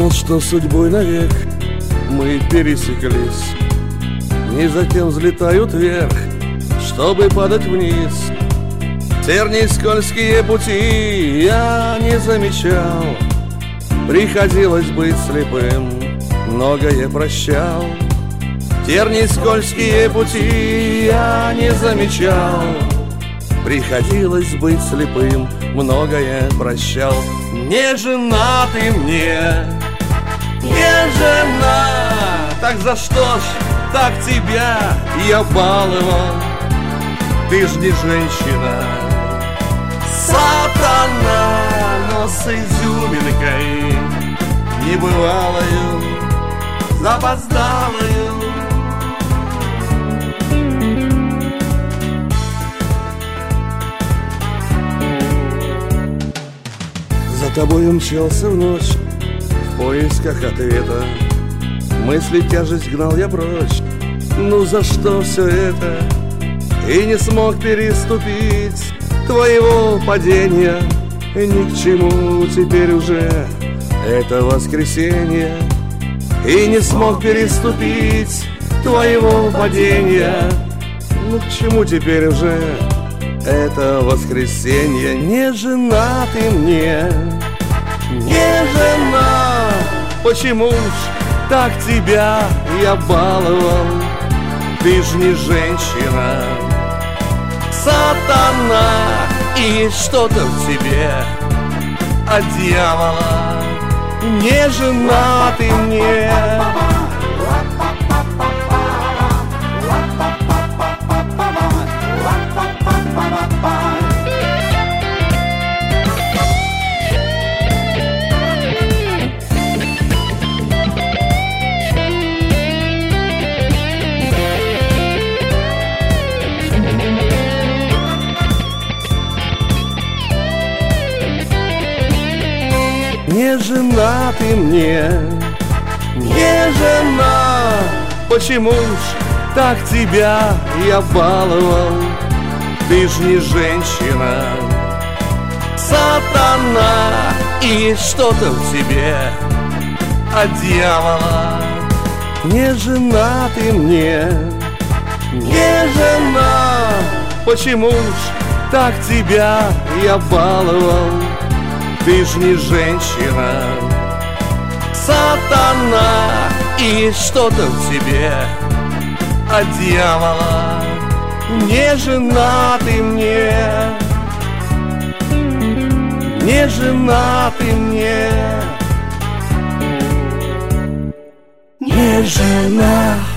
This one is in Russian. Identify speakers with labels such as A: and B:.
A: думал, что судьбой навек мы пересеклись. Не затем взлетают вверх, чтобы падать вниз. Тернии скользкие пути я не замечал. Приходилось быть слепым, многое прощал. Тернии скользкие пути я не замечал. Приходилось быть слепым, многое прощал. Не женатый мне, не жена. Так за что ж так тебя я баловал? Ты ж не женщина, сатана. Но с изюминкой небывалою, запоздалою. За тобой умчался в ночь в поисках ответа. Мысли тяжесть гнал я прочь. Ну за что все это? И не смог переступить твоего падения. Ни к чему теперь уже это воскресенье. И не смог переступить твоего падения. Ну к чему теперь уже это воскресенье? Не жена ты мне, не жена. Почему ж так тебя я баловал? Ты ж не женщина, сатана. И что-то в тебе от дьявола. Не жена ты мне. Не жена ты мне, не жена. Почему ж так тебя я баловал? Ты ж не женщина, сатана. И что-то в тебе от дьявола. Не жена ты мне, не жена. Почему ж так тебя я баловал? Ты ж не женщина, сатана. И что-то в тебе от дьявола. Не жена ты мне, не жена ты мне, не жена.